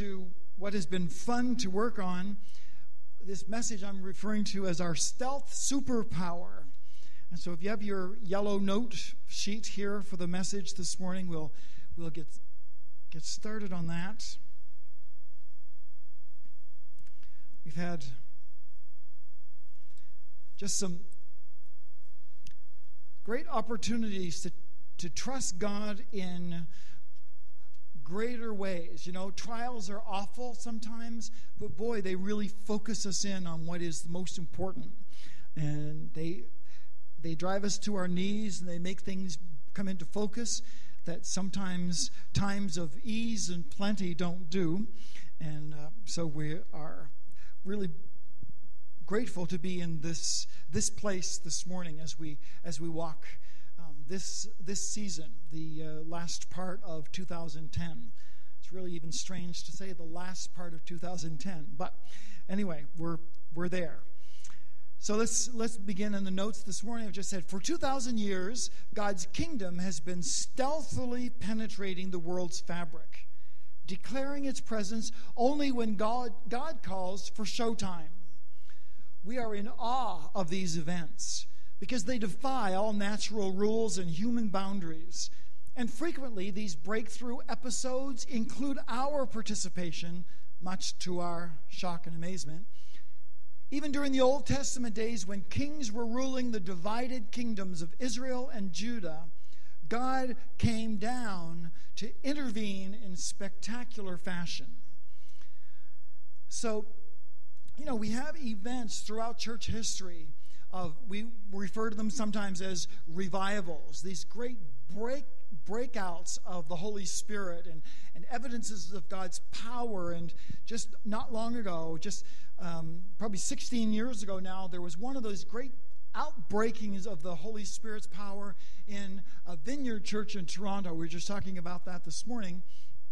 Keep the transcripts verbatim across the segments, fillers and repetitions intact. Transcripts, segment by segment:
to what has been fun to work on. This message I'm referring to as our stealth superpower. And so if you have your yellow note sheet here for the message this morning, we'll we'll get get started on that. We've had just some great opportunities to, to trust God in greater ways. You know, trials are awful sometimes, but boy, they really focus us in on what is most important. And they they drive us to our knees, and they make things come into focus that sometimes times of ease and plenty don't do. And uh, so we are really grateful to be in this this place this morning as we as we walk um, this this season, the uh, last part of two thousand ten. It's really even strange to say the last part of two thousand ten, but anyway, we're we're there. So let's let's begin in the notes this morning. I've just said, for two thousand years, God's kingdom has been stealthily penetrating the world's fabric, declaring its presence only when God God calls for showtime. We are in awe of these events because they defy all natural rules and human boundaries. And frequently, these breakthrough episodes include our participation, much to our shock and amazement. Even during the Old Testament days, when kings were ruling the divided kingdoms of Israel and Judah, God came down to intervene in spectacular fashion. So, you know, we have events throughout church history of, we refer to them sometimes as revivals, these great break breakouts of the Holy Spirit and, and evidences of God's power. And just not long ago, just um, probably sixteen years ago now, there was one of those great outbreakings of the Holy Spirit's power in a Vineyard Church in Toronto. We were just talking about that this morning.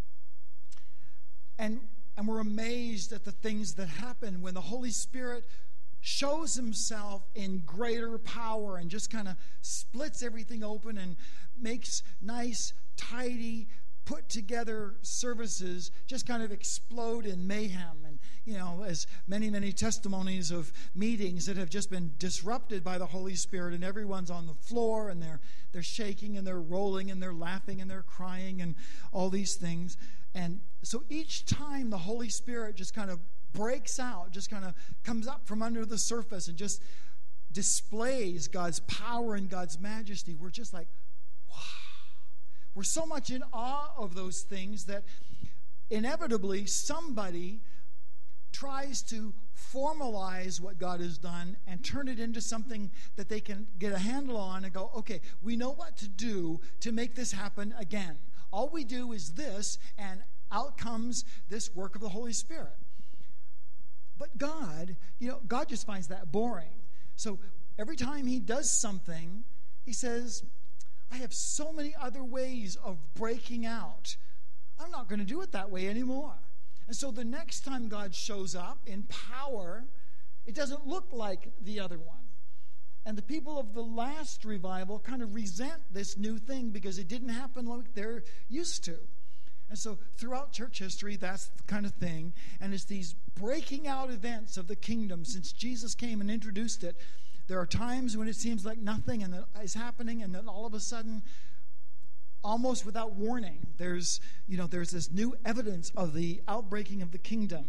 And And we're amazed at the things that happen when the Holy Spirit shows himself in greater power and just kind of splits everything open and makes nice, tidy, put-together services just kind of explode in mayhem. And, you know, as many, many testimonies of meetings that have just been disrupted by the Holy Spirit, and everyone's on the floor, and they're they're shaking, and they're rolling, and they're laughing, and they're crying, and all these things. And so each time the Holy Spirit just kind of breaks out, just kind of comes up from under the surface and just displays God's power and God's majesty, we're just like, wow. We're so much in awe of those things that inevitably somebody tries to formalize what God has done and turn it into something that they can get a handle on and go, okay, we know what to do to make this happen again. All we do is this, and out comes this work of the Holy Spirit. But God, you know, God just finds that boring. So every time he does something, he says, I have so many other ways of breaking out. I'm not going to do it that way anymore. And so the next time God shows up in power, it doesn't look like the other one. And the people of the last revival kind of resent this new thing because it didn't happen like they're used to. And so throughout church history, that's the kind of thing. And it's these breaking out events of the kingdom since Jesus came and introduced it. There are times when it seems like nothing and is happening, and then all of a sudden, almost without warning, there's, you know, there's this new evidence of the outbreaking of the kingdom.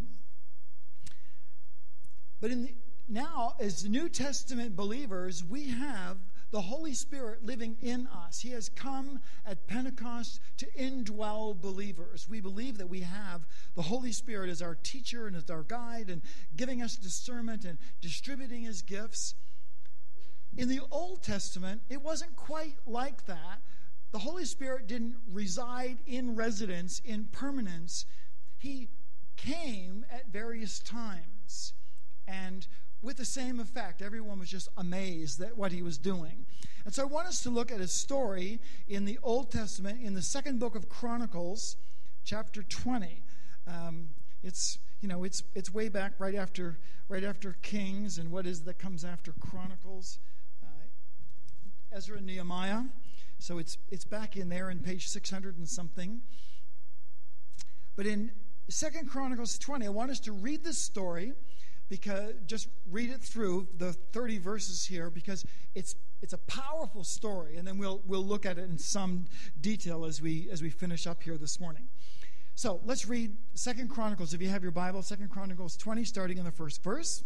But in the Now, as New Testament believers, we have the Holy Spirit living in us. He has come at Pentecost to indwell believers. We believe that we have the Holy Spirit as our teacher and as our guide and giving us discernment and distributing his gifts. In the Old Testament, it wasn't quite like that. The Holy Spirit didn't reside in residence, in permanence. He came at various times. And with the same effect, everyone was just amazed at what he was doing. And so I want us to look at a story in the Old Testament, in the second book of Chronicles, chapter twenty. Um, it's you know it's it's way back right after right after Kings, and what is that comes after Chronicles? Uh, Ezra and Nehemiah. So it's it's back in there in page six hundred and something. But in Second Chronicles twenty, I want us to read this story, because just read it through the thirty verses here, because it's it's a powerful story, and then we'll we'll look at it in some detail as we as we finish up here this morning. So let's read Second Chronicles, if you have your Bible, Second Chronicles twenty, starting in the first verse.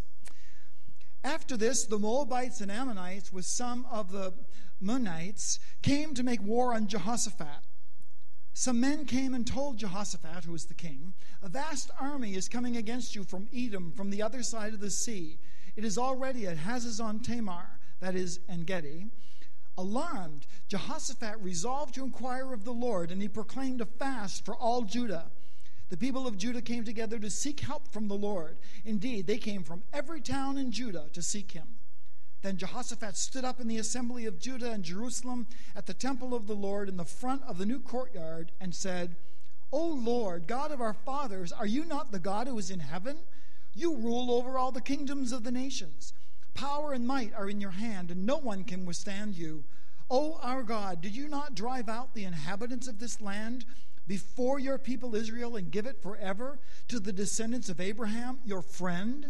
After this, the Moabites and Ammonites, with some of the Meunites, came to make war on Jehoshaphat. Some men came and told Jehoshaphat, who was the king, "A vast army is coming against you from Edom, from the other side of the sea. It is already at Hazazon Tamar," that is, En-gedi. Alarmed, Jehoshaphat resolved to inquire of the Lord, and he proclaimed a fast for all Judah. The people of Judah came together to seek help from the Lord. Indeed, they came from every town in Judah to seek him. Then Jehoshaphat stood up in the assembly of Judah and Jerusalem at the temple of the Lord in the front of the new courtyard and said, "O Lord, God of our fathers, are you not the God who is in heaven? You rule over all the kingdoms of the nations. Power and might are in your hand, and no one can withstand you. O our God, did you not drive out the inhabitants of this land before your people Israel and give it forever to the descendants of Abraham, your friend?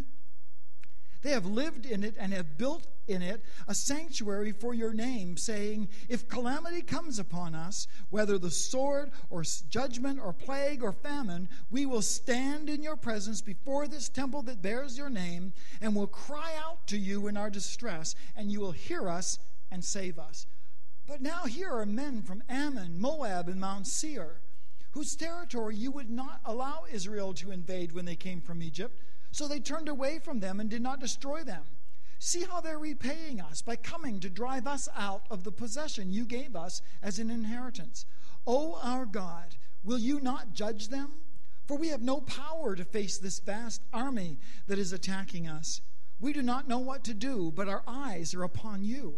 They have lived in it and have built in it a sanctuary for your name, saying, if calamity comes upon us, whether the sword or judgment or plague or famine, we will stand in your presence before this temple that bears your name and will cry out to you in our distress, and you will hear us and save us. But now here are men from Ammon, Moab, and Mount Seir, whose territory you would not allow Israel to invade when they came from Egypt. So they turned away from them and did not destroy them. See how they're repaying us by coming to drive us out of the possession you gave us as an inheritance. O our God, will you not judge them? For we have no power to face this vast army that is attacking us. We do not know what to do, but our eyes are upon you."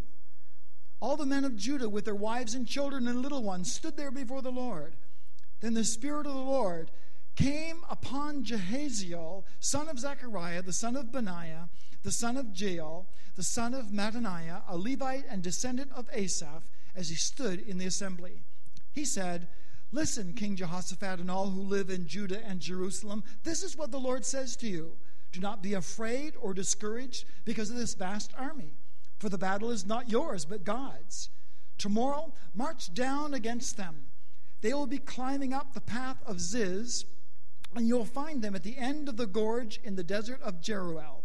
All the men of Judah with their wives and children and little ones stood there before the Lord. Then the Spirit of the Lord came upon Jehaziel, son of Zechariah, the son of Benaiah, the son of Jael, the son of Mattaniah, a Levite and descendant of Asaph, as he stood in the assembly. He said, "Listen, King Jehoshaphat and all who live in Judah and Jerusalem, this is what the Lord says to you. Do not be afraid or discouraged because of this vast army, for the battle is not yours but God's. Tomorrow march down against them. They will be climbing up the path of Ziz, and you will find them at the end of the gorge in the desert of Jeruel.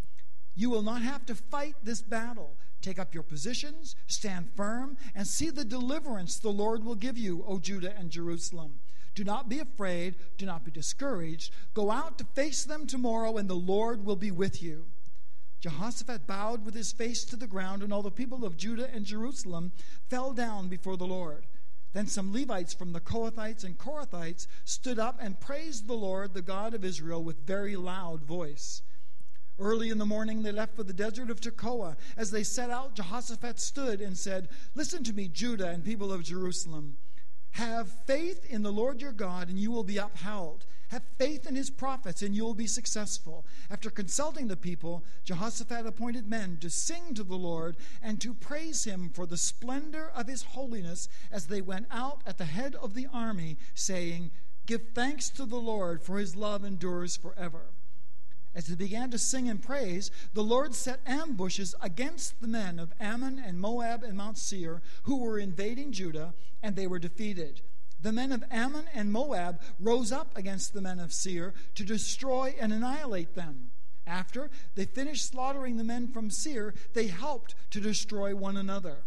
You will not have to fight this battle. Take up your positions, stand firm, and see the deliverance the Lord will give you, O Judah and Jerusalem. Do not be afraid, do not be discouraged. Go out to face them tomorrow, and the Lord will be with you." Jehoshaphat bowed with his face to the ground, and all the people of Judah and Jerusalem fell down before the Lord. Then some Levites from the Kohathites and Korathites stood up and praised the Lord, the God of Israel, with very loud voice. Early in the morning they left for the desert of Tekoa. As they set out, Jehoshaphat stood and said, "Listen to me, Judah and people of Jerusalem. Have faith in the Lord your God, and you will be upheld. Have faith in his prophets, and you will be successful." After consulting the people, Jehoshaphat appointed men to sing to the Lord and to praise him for the splendor of his holiness as they went out at the head of the army, saying, "Give thanks to the Lord, for his love endures forever." As they began to sing and praise, the Lord set ambushes against the men of Ammon and Moab and Mount Seir, who were invading Judah, and they were defeated. The men of Ammon and Moab rose up against the men of Seir to destroy and annihilate them. After they finished slaughtering the men from Seir, they helped to destroy one another.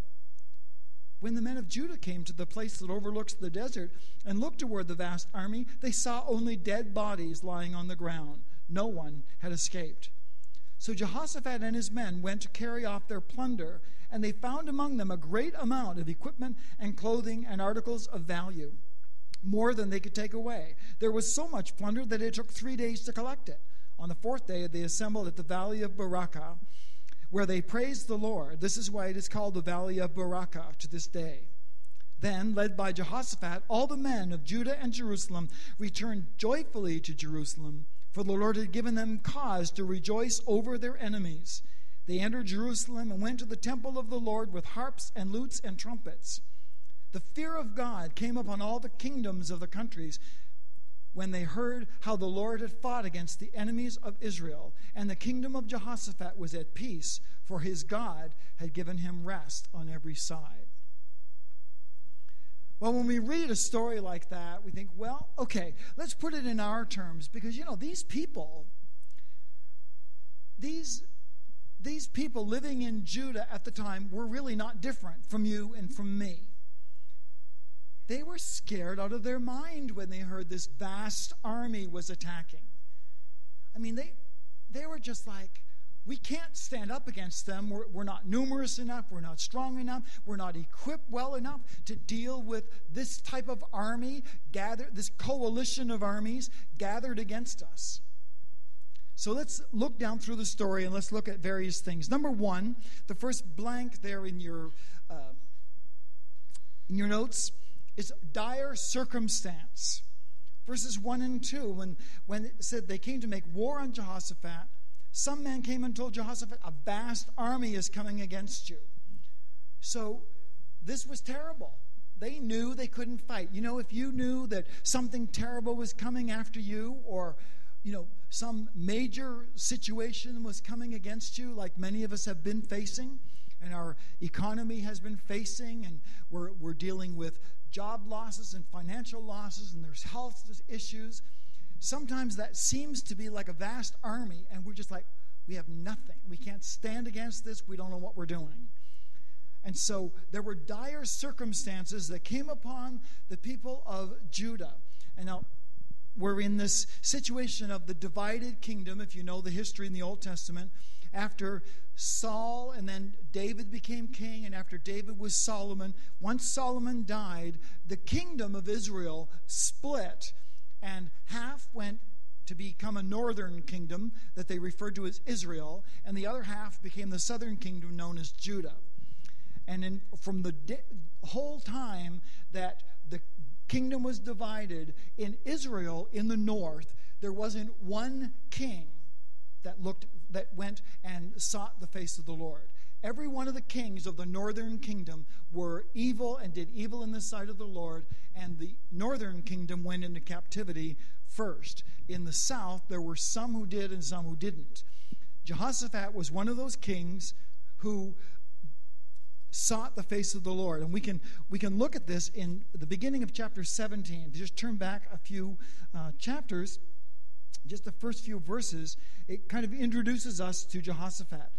When the men of Judah came to the place that overlooks the desert and looked toward the vast army, they saw only dead bodies lying on the ground. No one had escaped. So Jehoshaphat and his men went to carry off their plunder, and they found among them a great amount of equipment and clothing and articles of value, more than they could take away. There was so much plunder that it took three days to collect it. On the fourth day, they assembled at the valley of Barakah, where they praised the Lord. This is why it is called the valley of Barakah to this day. Then, led by Jehoshaphat, all the men of Judah and Jerusalem returned joyfully to Jerusalem, for the Lord had given them cause to rejoice over their enemies. They entered Jerusalem and went to the temple of the Lord with harps and lutes and trumpets. The fear of God came upon all the kingdoms of the countries when they heard how the Lord had fought against the enemies of Israel, and the kingdom of Jehoshaphat was at peace, for his God had given him rest on every side. Well, when we read a story like that, we think, well, okay, let's put it in our terms, because, you know, these people, these, these people living in Judah at the time were really not different from you and from me. They were scared out of their mind when they heard this vast army was attacking. I mean, they they were just like, we can't stand up against them. We're, we're not numerous enough. We're not strong enough. We're not equipped well enough to deal with this type of army, gathered, this coalition of armies gathered against us. So let's look down through the story and let's look at various things. Number one, the first blank there in your uh, in your notes is dire circumstance. Verses one and two, when, when it said they came to make war on Jehoshaphat, some man came and told Jehoshaphat, a vast army is coming against you. So this was terrible. They knew they couldn't fight. You know, if you knew that something terrible was coming after you, or, you know, some major situation was coming against you, like many of us have been facing, and our economy has been facing, and we're we're dealing with job losses and financial losses, and there's health issues. Sometimes that seems to be like a vast army, and we're just like, we have nothing. We can't stand against this. We don't know what we're doing. And so there were dire circumstances that came upon the people of Judah. And now we're in this situation of the divided kingdom, if you know the history in the Old Testament. After Saul and then David became king, and after David was Solomon, once Solomon died, the kingdom of Israel split, and half went to become a northern kingdom that they referred to as Israel, and the other half became the southern kingdom known as Judah. And in, from the di- whole time that the kingdom was divided, in Israel, in the north, there wasn't one king that looked that went and sought the face of the Lord. Every one of the kings of the northern kingdom were evil and did evil in the sight of the Lord, and the northern kingdom went into captivity first. In the south, there were some who did and some who didn't. Jehoshaphat was one of those kings who sought the face of the Lord. And we can we can look at this in the beginning of chapter seventeen. If you just turn back a few uh, chapters, just the first few verses, it kind of introduces us to Jehoshaphat.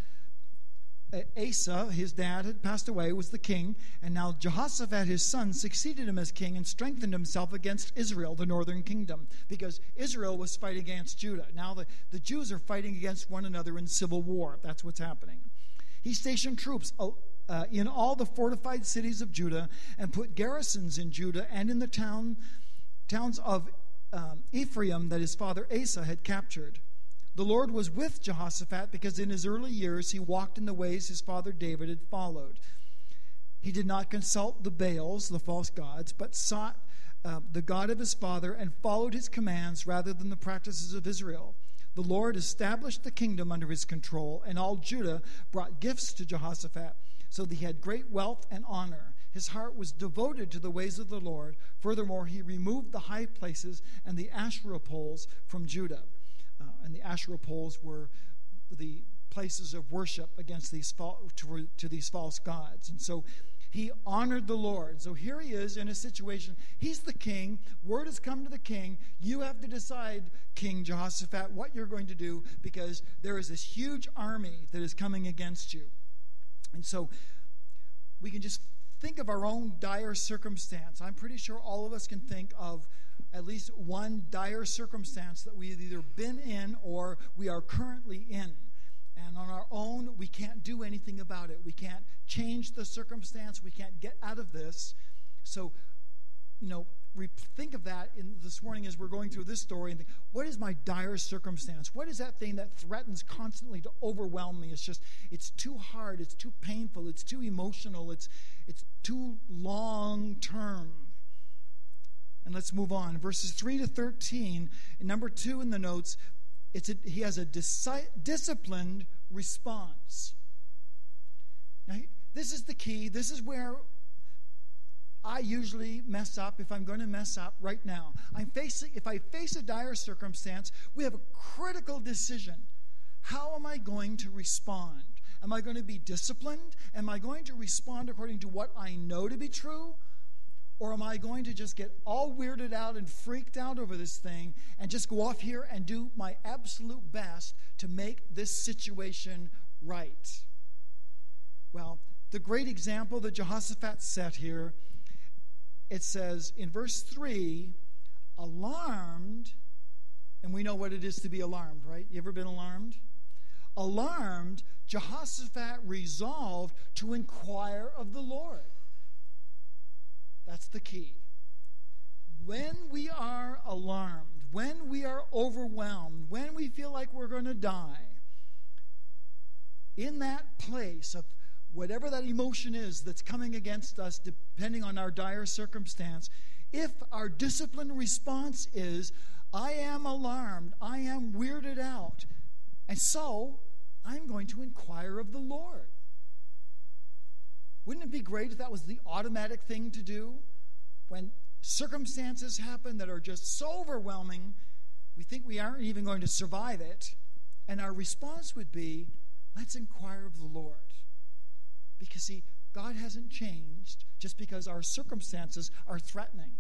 Asa, his dad, had passed away, was the king, and now Jehoshaphat, his son, succeeded him as king and strengthened himself against Israel, the northern kingdom, because Israel was fighting against Judah. Now the, the Jews are fighting against one another in civil war. That's what's happening. He stationed troops uh, in all the fortified cities of Judah and put garrisons in Judah and in the town towns of Um, Ephraim that his father Asa had captured. The Lord was with Jehoshaphat because in his early years he walked in the ways his father David had followed. He did not consult the Baals, the false gods, but sought uh, the God of his father and followed his commands rather than the practices of Israel. The Lord established the kingdom under his control, and all Judah brought gifts to Jehoshaphat, so that he had great wealth and honor. His heart was devoted to the ways of the Lord. Furthermore, he removed the high places and the Asherah poles from Judah. Uh, and the Asherah poles were the places of worship against these fal- to, to these false gods. And so he honored the Lord. So here he is in a situation. He's the king. Word has come to the king. You have to decide, King Jehoshaphat, what you're going to do, because there is this huge army that is coming against you. And so we can just think of our own dire circumstance. I'm pretty sure all of us can think of at least one dire circumstance that we've either been in or we are currently in. And on our own, we can't do anything about it. We can't change the circumstance. We can't get out of this. So, you know, we think of that in this morning as we're going through this story and think, what is my dire circumstance? What is that thing that threatens constantly to overwhelm me? It's just, it's too hard, it's too painful, it's too emotional, it's it's too long term. And let's move on. Verses three to thirteen, and number two in the notes, it's a, he has a disi- disciplined response. Now, this is the key. This is where I usually mess up if I'm going to mess up right now. I'm facing, if I face a dire circumstance, we have a critical decision. How am I going to respond? Am I going to be disciplined? Am I going to respond according to what I know to be true? Or am I going to just get all weirded out and freaked out over this thing and just go off here and do my absolute best to make this situation right? Well, the great example that Jehoshaphat set here, it says in verse three, alarmed, and we know what it is to be alarmed, right? You ever been alarmed? Alarmed, Jehoshaphat resolved to inquire of the Lord. That's the key. When we are alarmed, when we are overwhelmed, when we feel like we're going to die, in that place of whatever that emotion is that's coming against us, depending on our dire circumstance, if our disciplined response is, I am alarmed, I am weirded out, and so I'm going to inquire of the Lord. Wouldn't it be great if that was the automatic thing to do? When circumstances happen that are just so overwhelming, we think we aren't even going to survive it, and our response would be, let's inquire of the Lord. Because, see, God hasn't changed just because our circumstances are threatening.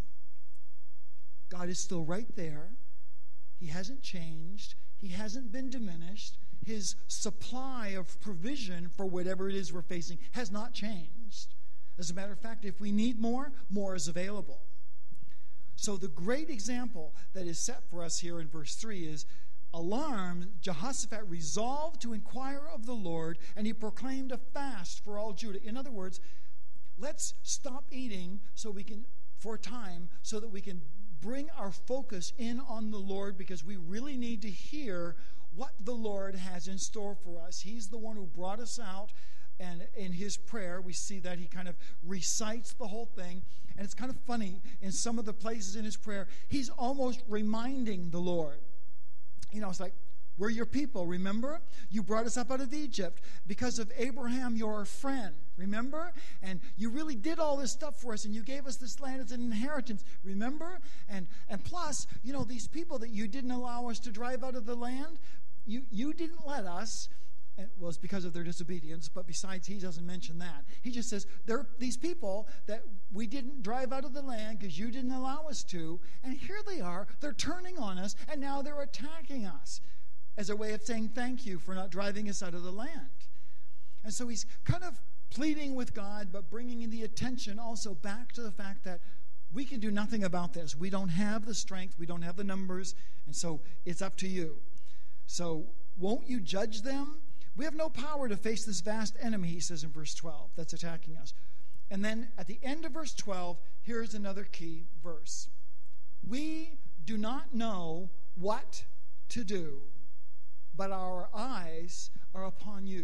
God is still right there. He hasn't changed. He hasn't been diminished. His supply of provision for whatever it is we're facing has not changed. As a matter of fact, if we need more, more is available. So the great example that is set for us here in verse three is, alarmed, Jehoshaphat resolved to inquire of the Lord, and he proclaimed a fast for all Judah. In other words, let's stop eating so we can, for a time, so that we can bring our focus in on the Lord, because we really need to hear what the Lord has in store for us. He's the one who brought us out, and in his prayer, we see that he kind of recites the whole thing. And it's kind of funny, in some of the places in his prayer, he's almost reminding the Lord. You know, it's like, we're your people, remember? You brought us up out of Egypt because of Abraham, your friend, remember? And you really did all this stuff for us, and you gave us this land as an inheritance, remember? And and plus, you know, these people that you didn't allow us to drive out of the land, you, you didn't let us. Well, it's because of their disobedience, but besides, he doesn't mention that. He just says, there are these people that we didn't drive out of the land because you didn't allow us to, and here they are, they're turning on us, and now they're attacking us as a way of saying thank you for not driving us out of the land. And so he's kind of pleading with God, but bringing in the attention also back to the fact that we can do nothing about this. We don't have the strength, we don't have the numbers, and so it's up to you. So won't you judge them? We have no power to face this vast enemy, he says in verse twelve, that's attacking us. And then at the end of verse twelve, here's another key verse. We do not know what to do, but our eyes are upon you.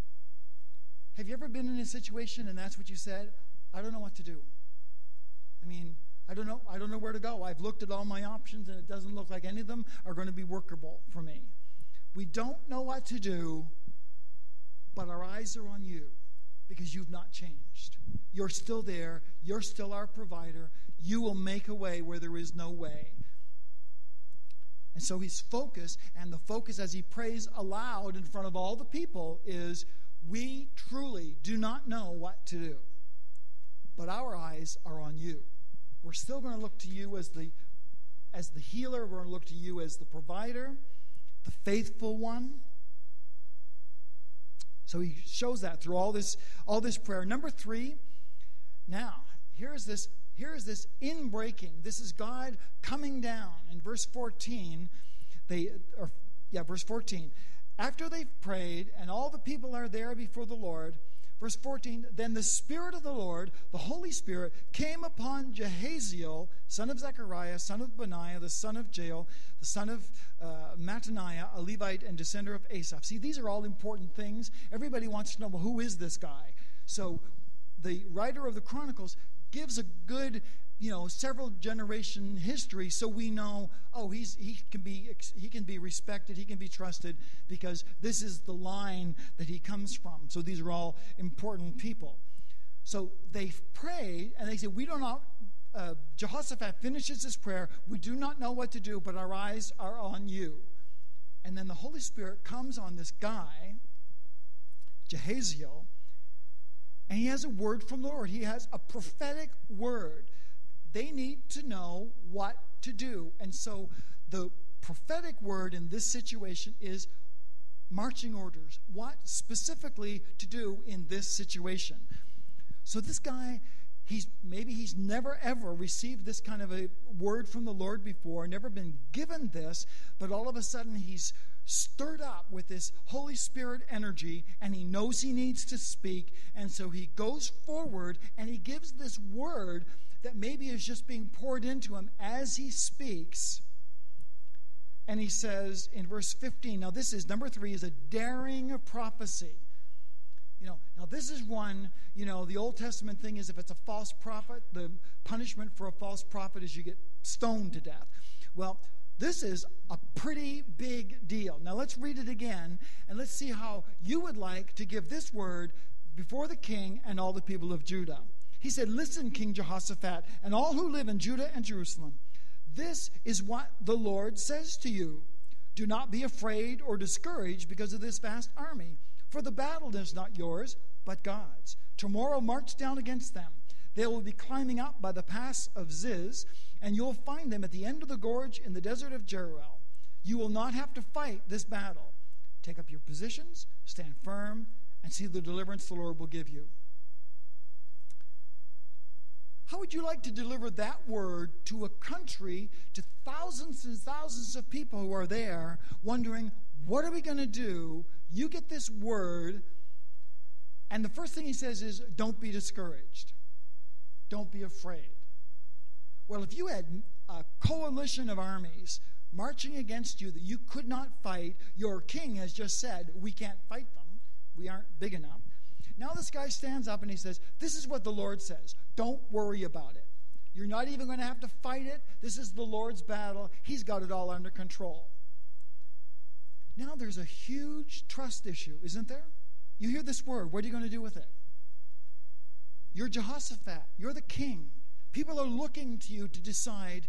Have you ever been in a situation and that's what you said? I don't know what to do. I mean, I don't know, I don't know where to go. I've looked at all my options and it doesn't look like any of them are going to be workable for me. We don't know what to do, but our eyes are on you because you've not changed. You're still there. You're still our provider. You will make a way where there is no way. And so his focus, and the focus as he prays aloud in front of all the people, is we truly do not know what to do, but our eyes are on you. We're still going to look to you as the, as the healer. We're going to look to you as the provider, the faithful one. So he shows that through all this, all this prayer. Number three, now, here's this, here's this inbreaking. This is God coming down. In verse fourteen, they, or yeah, verse fourteen. After they've prayed and all the people are there before the Lord, verse fourteen, then the Spirit of the Lord, the Holy Spirit, came upon Jehaziel, son of Zechariah, son of Benaiah, the son of Jael, the son of uh, Mattaniah, a Levite and descendant of Asaph. See, these are all important things. Everybody wants to know, well, who is this guy? So the writer of the Chronicles gives a good, you know, several generation history, so we know, oh, he's he can be he can be respected, he can be trusted, because this is the line that he comes from. So these are all important people. So they pray, and they say, we don't know. Uh, Jehoshaphat finishes his prayer. We do not know what to do, but our eyes are on you. And then the Holy Spirit comes on this guy, Jehaziel, and he has a word from the Lord. He has a prophetic word. They need to know what to do. And so the prophetic word in this situation is marching orders. What specifically to do in this situation? So this guy, he's maybe he's never ever received this kind of a word from the Lord before, never been given this, but all of a sudden he's stirred up with this Holy Spirit energy, and he knows he needs to speak, and so he goes forward and he gives this word that maybe is just being poured into him as he speaks. And he says in verse fifteen, now this is, number three, is a daring prophecy. You know, now this is one, you know, the Old Testament thing is if it's a false prophet, the punishment for a false prophet is you get stoned to death. Well, this is a pretty big deal. Now let's read it again, and let's see how you would like to give this word before the king and all the people of Judah. He said, listen, King Jehoshaphat, and all who live in Judah and Jerusalem. This is what the Lord says to you. Do not be afraid or discouraged because of this vast army. For the battle is not yours, but God's. Tomorrow march down against them. They will be climbing up by the pass of Ziz, and you'll find them at the end of the gorge in the desert of Jeruel. You will not have to fight this battle. Take up your positions, stand firm, and see the deliverance the Lord will give you. How would you like to deliver that word to a country, to thousands and thousands of people who are there, wondering, what are we going to do? You get this word, and the first thing he says is, don't be discouraged. Don't be afraid. Well, if you had a coalition of armies marching against you that you could not fight, your king has just said, we can't fight them. We aren't big enough. Now this guy stands up and he says, this is what the Lord says. Don't worry about it. You're not even going to have to fight it. This is the Lord's battle. He's got it all under control. Now there's a huge trust issue, isn't there? You hear this word. What are you going to do with it? You're Jehoshaphat. You're the king. People are looking to you to decide,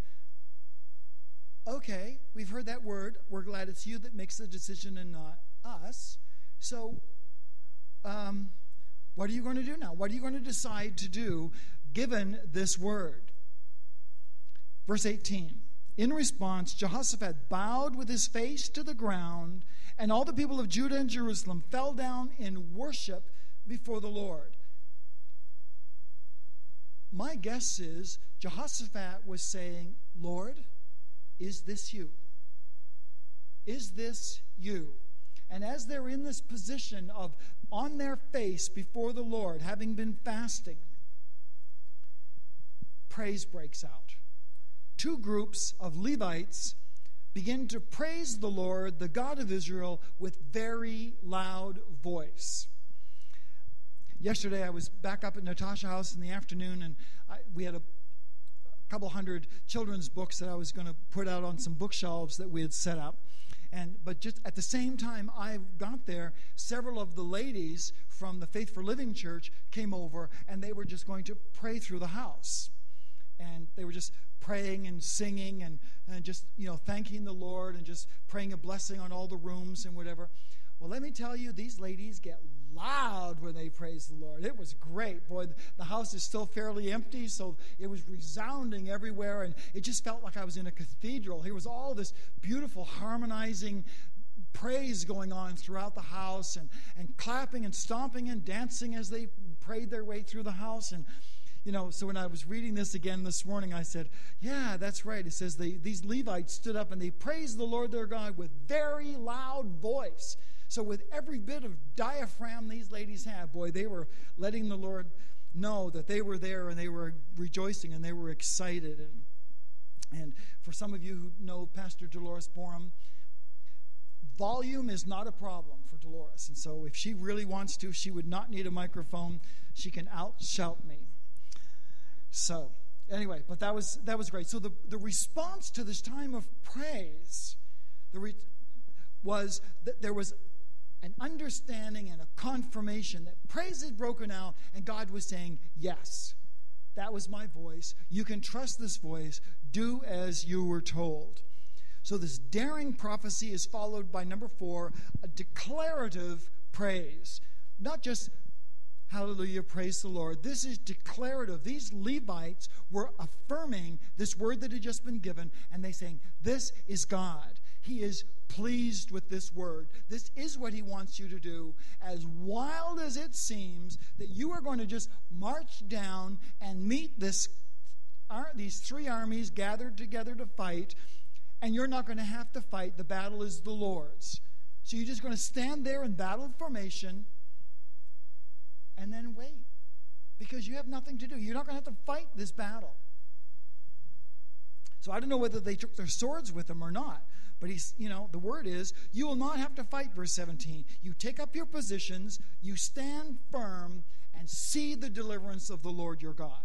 okay, we've heard that word. We're glad it's you that makes the decision and not us. So, um, what are you going to do now? What are you going to decide to do given this word? Verse eighteen. In response, Jehoshaphat bowed with his face to the ground, and all the people of Judah and Jerusalem fell down in worship before the Lord. My guess is Jehoshaphat was saying, Lord, is this you? Is this you? And as they're in this position of on their face before the Lord, having been fasting, praise breaks out. Two groups of Levites begin to praise the Lord, the God of Israel, with very loud voice. Yesterday I was back up at Natasha House in the afternoon, and I, we had a, a couple hundred children's books that I was going to put out on some bookshelves that we had set up. And but just at the same time I got there, several of the ladies from the Faith for Living Church came over, and they were just going to pray through the house. And they were just praying and singing and, and just, you know, thanking the Lord and just praying a blessing on all the rooms and whatever. Well, let me tell you, these ladies get loud when they praise the Lord. It was great. Boy, the house is still fairly empty, so it was resounding everywhere, and it just felt like I was in a cathedral. Here was all this beautiful harmonizing praise going on throughout the house, and, and clapping and stomping and dancing as they prayed their way through the house. And you know, so when I was reading this again this morning, I said, yeah, that's right. It says they, these Levites stood up and they praised the Lord their God with very loud voice. So with every bit of diaphragm these ladies had, boy, they were letting the Lord know that they were there, and they were rejoicing and they were excited. And, and for some of you who know Pastor Dolores Borum, volume is not a problem for Dolores. And so if she really wants to, she would not need a microphone. She can out-shout me. So, anyway, but that was that was great. So the, the response to this time of praise the re, was that there was an understanding and a confirmation that praise had broken out, and God was saying, yes, that was my voice. You can trust this voice. Do as you were told. So this daring prophecy is followed by, number four, a declarative praise. Not just, hallelujah, praise the Lord. This is declarative. These Levites were affirming this word that had just been given, and they saying, this is God. He is pleased with this word. This is what he wants you to do. As wild as it seems that you are going to just march down and meet this, these three armies gathered together to fight, and you're not going to have to fight. The battle is the Lord's. So you're just going to stand there in battle formation and then wait, because you have nothing to do. You're not going to have to fight this battle. So I don't know whether they took their swords with them or not. But he's, you know, the word is, you will not have to fight, verse seventeen. You take up your positions, you stand firm, and see the deliverance of the Lord your God.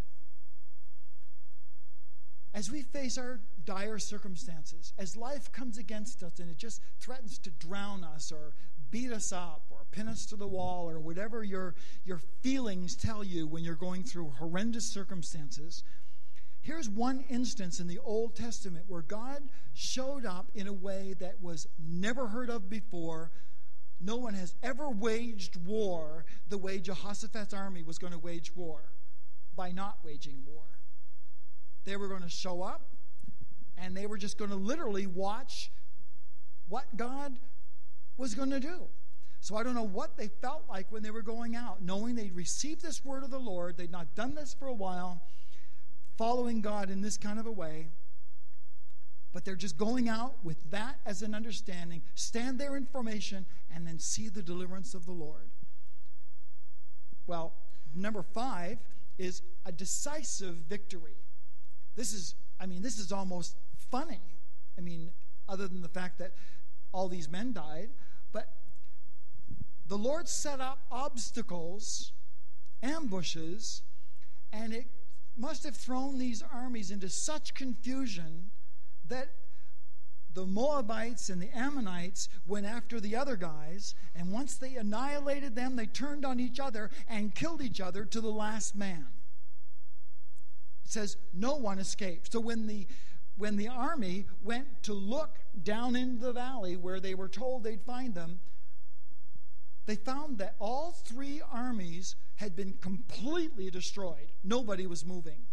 As we face our dire circumstances, as life comes against us and it just threatens to drown us or beat us up or pin us to the wall or whatever your, your feelings tell you when you're going through horrendous circumstances, here's one instance in the Old Testament where God showed up in a way that was never heard of before. No one has ever waged war the way Jehoshaphat's army was going to wage war, by not waging war. They were going to show up, and they were just going to literally watch what God was going to do. So I don't know what they felt like when they were going out, knowing they'd received this word of the Lord. They'd not done this for a while, following God in this kind of a way, but they're just going out with that as an understanding, stand there in formation, and then see the deliverance of the Lord. Well, number five is a decisive victory. This is, I mean, this is almost funny. I mean, other than the fact that all these men died, but the Lord set up obstacles, ambushes, and it must have thrown these armies into such confusion that the Moabites and the Ammonites went after the other guys, and once they annihilated them, they turned on each other and killed each other to the last man. It says no one escaped. So when the when the army went to look down into the valley where they were told they'd find them, they found that all three armies had been completely destroyed. Nobody was moving.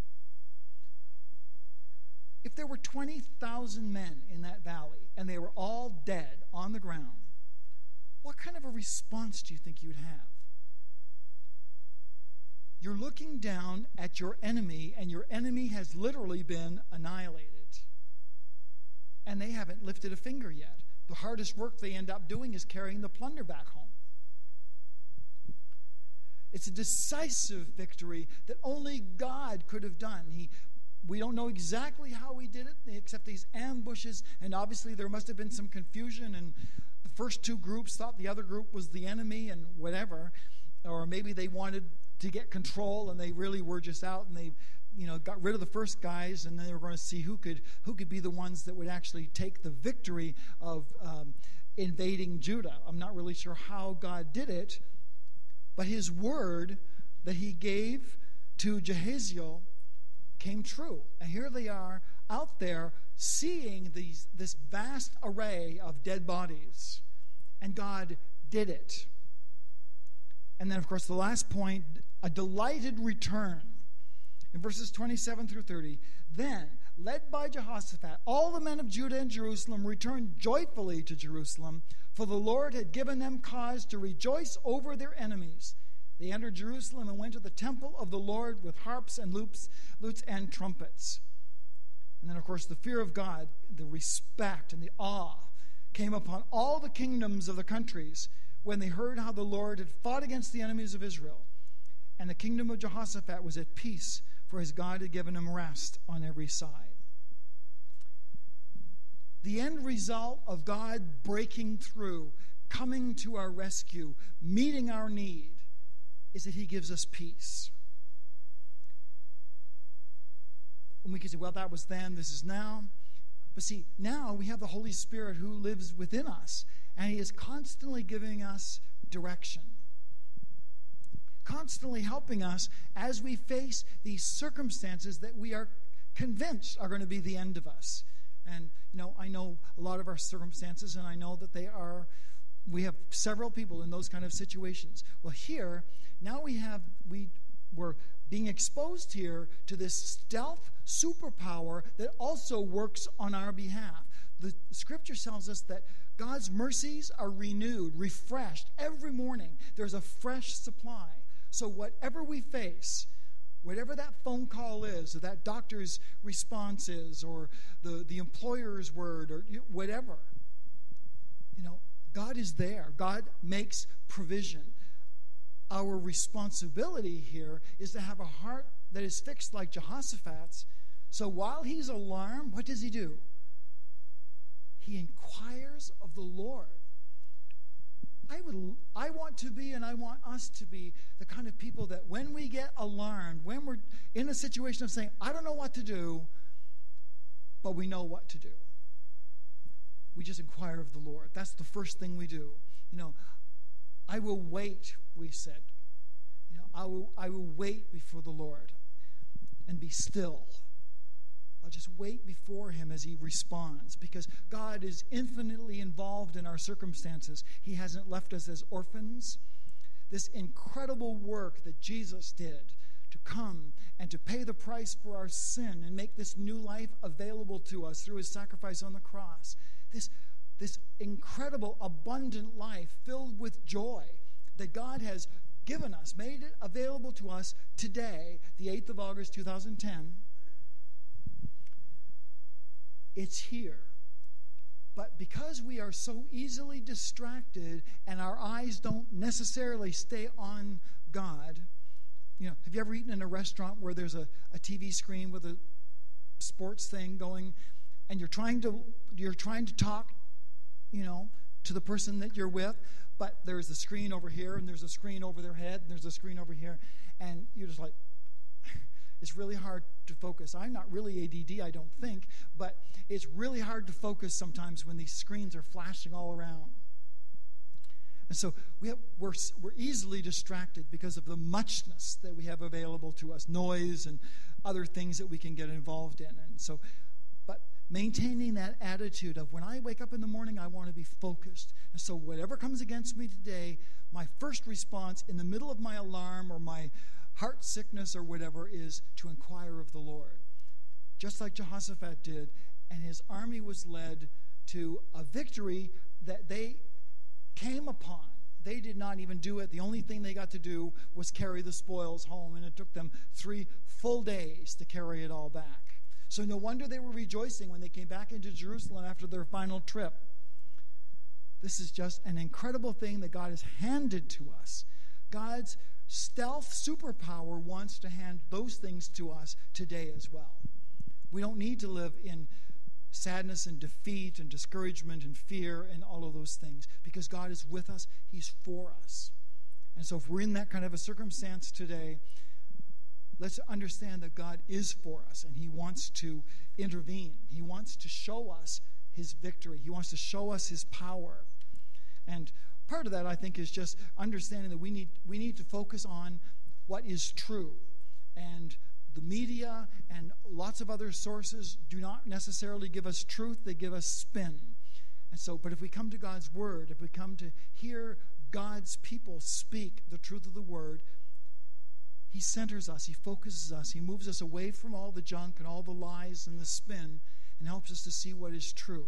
If there were twenty thousand men in that valley and they were all dead on the ground, what kind of a response do you think you would have? You're looking down at your enemy, and your enemy has literally been annihilated. And they haven't lifted a finger yet. The hardest work they end up doing is carrying the plunder back home. It's a decisive victory that only God could have done. He, we don't know exactly how he did it, except these ambushes, and obviously there must have been some confusion, and the first two groups thought the other group was the enemy and whatever, or maybe they wanted to get control, and they really were just out, and they, you know, got rid of the first guys, and then they were going to see who could who could be the ones that would actually take the victory of um, invading Judah. I'm not really sure how God did it, but his word that he gave to Jehaziel came true. And here they are out there seeing these this vast array of dead bodies, and God did it. And then, of course, the last point, a delighted return. In verses twenty-seven through thirty, then, led by Jehoshaphat, all the men of Judah and Jerusalem returned joyfully to Jerusalem, for the Lord had given them cause to rejoice over their enemies. They entered Jerusalem and went to the temple of the Lord with harps and lutes, lutes and trumpets. And then, of course, the fear of God, the respect and the awe came upon all the kingdoms of the countries when they heard how the Lord had fought against the enemies of Israel. And the kingdom of Jehoshaphat was at peace, for his God had given him rest on every side. The end result of God breaking through, coming to our rescue, meeting our need, is that he gives us peace. And we can say, well, that was then, this is now. But see, now we have the Holy Spirit who lives within us, and he is constantly giving us direction, constantly helping us as we face these circumstances that we are convinced are going to be the end of us. And, you know, I know a lot of our circumstances, and I know that they are, we have several people in those kind of situations. Well, here, now we have, we, we're being exposed here to this stealth superpower that also works on our behalf. The scripture tells us that God's mercies are renewed, refreshed every morning. There's a fresh supply. So whatever we face, whatever that phone call is, or that doctor's response is, or the, the employer's word, or whatever, you know, God is there. God makes provision. Our responsibility here is to have a heart that is fixed like Jehoshaphat's. So while he's alarmed, what does he do? He inquires of the Lord. I would, I want to be, and I want us to be the kind of people that when we get alarmed, when we're in a situation of saying, I don't know what to do, but we know what to do, we just inquire of the Lord. That's the first thing we do. You know, I will wait, we said. You know, I will, I will wait before the Lord and be still. I'll just wait before him as he responds, because God is infinitely involved in our circumstances. He hasn't left us as orphans. This incredible work that Jesus did to come and to pay the price for our sin and make this new life available to us through his sacrifice on the cross. This, this incredible, abundant life filled with joy that God has given us, made it available to us today, the eighth of August, two thousand ten. It's here. But because we are so easily distracted and our eyes don't necessarily stay on God, you know, have you ever eaten in a restaurant where there's a, a T V screen with a sports thing going, and you're trying to you're trying to talk, you know, to the person that you're with, but there's a screen over here and there's a screen over their head and there's a screen over here, and you're just like, it's really hard to focus. I'm not really A D D, I don't think, but it's really hard to focus sometimes when these screens are flashing all around. And so we have, we're, we're easily distracted because of the muchness that we have available to us, noise and other things that we can get involved in. And so, but maintaining that attitude of when I wake up in the morning, I want to be focused. And so whatever comes against me today, my first response in the middle of my alarm or my heart sickness or whatever is to inquire of the Lord. Just like Jehoshaphat did, and his army was led to a victory that they came upon. They did not even do it. The only thing they got to do was carry the spoils home, and it took them three full days to carry it all back. So no wonder they were rejoicing when they came back into Jerusalem after their final trip. This is just an incredible thing that God has handed to us. God's stealth superpower wants to hand those things to us today as well. We don't need to live in sadness and defeat and discouragement and fear and all of those things, because God is with us. He's for us. And so if we're in that kind of a circumstance today, let's understand that God is for us and he wants to intervene. He wants to show us his victory. He wants to show us his power. And part of that, I think, is just understanding that we need we need to focus on what is true. And the media and lots of other sources do not necessarily give us truth, they give us spin. And so, but if we come to God's word, if we come to hear God's people speak the truth of the word, he centers us, he focuses us, he moves us away from all the junk and all the lies and the spin and helps us to see what is true.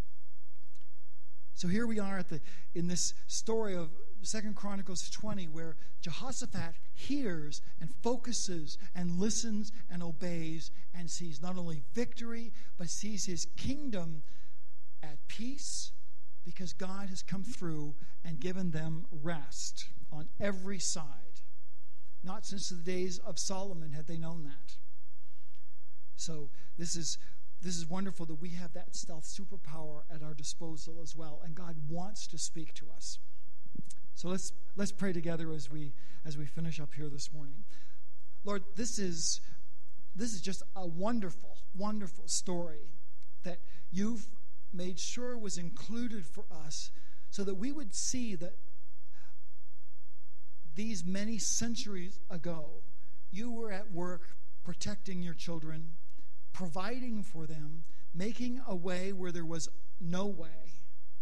So here we are at the in this story of Second Chronicles twenty, where Jehoshaphat hears and focuses and listens and obeys and sees not only victory, but sees his kingdom at peace, because God has come through and given them rest on every side. Not since the days of Solomon had they known that. So this is This is wonderful that we have that stealth superpower at our disposal as well, and God wants to speak to us. So let's let's pray together as we as we finish up here this morning. Lord, this is this is just a wonderful, wonderful story that you've made sure was included for us so that we would see that these many centuries ago, you were at work protecting your children, providing for them, making a way where there was no way.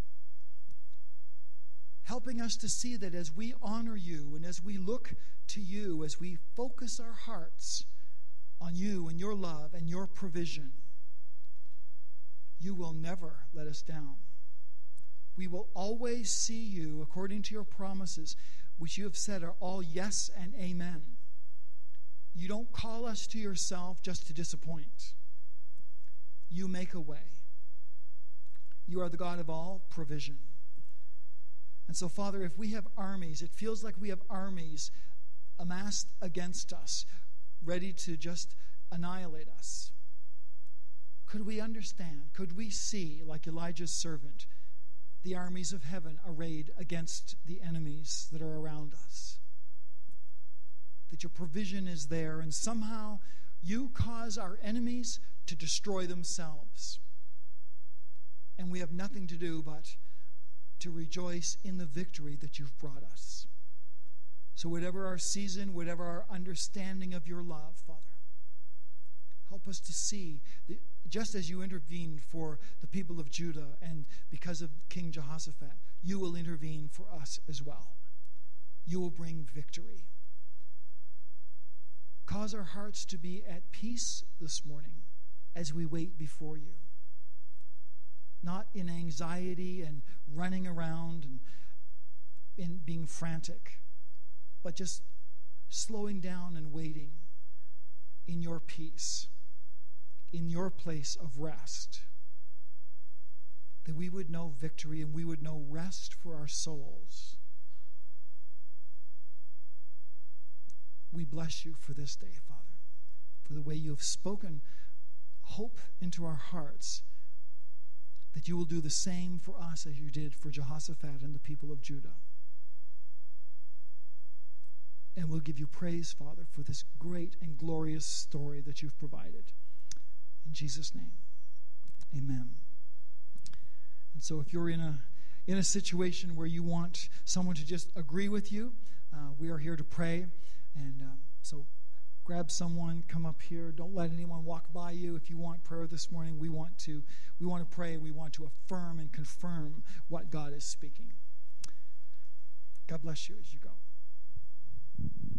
Helping us to see that as we honor you and as we look to you, as we focus our hearts on you and your love and your provision, you will never let us down. We will always see you according to your promises, which you have said are all yes and amen. You don't call us to yourself just to disappoint. You make a way. You are the God of all provision. And so, Father, if we have armies, it feels like we have armies amassed against us, ready to just annihilate us. Could we understand, could we see, like Elijah's servant, the armies of heaven arrayed against the enemies that are around us? That your provision is there, and somehow you cause our enemies to destroy themselves. And we have nothing to do but to rejoice in the victory that you've brought us. So whatever our season, whatever our understanding of your love, Father, help us to see, that just as you intervened for the people of Judah and because of King Jehoshaphat, you will intervene for us as well. You will bring victory. Cause our hearts to be at peace this morning as we wait before you. Not in anxiety and running around and in being frantic, but just slowing down and waiting in your peace, in your place of rest, that we would know victory and we would know rest for our souls. We bless you for this day, Father, for the way you have spoken hope into our hearts, that you will do the same for us as you did for Jehoshaphat and the people of Judah. And we'll give you praise, Father, for this great and glorious story that you've provided. In Jesus' name, amen. And so if you're in a in a situation where you want someone to just agree with you, uh, we are here to pray. And um, so grab someone, come up here. Don't let anyone walk by you. If you want prayer this morning, we want to we want to pray. We want to affirm and confirm what God is speaking. God bless you as you go.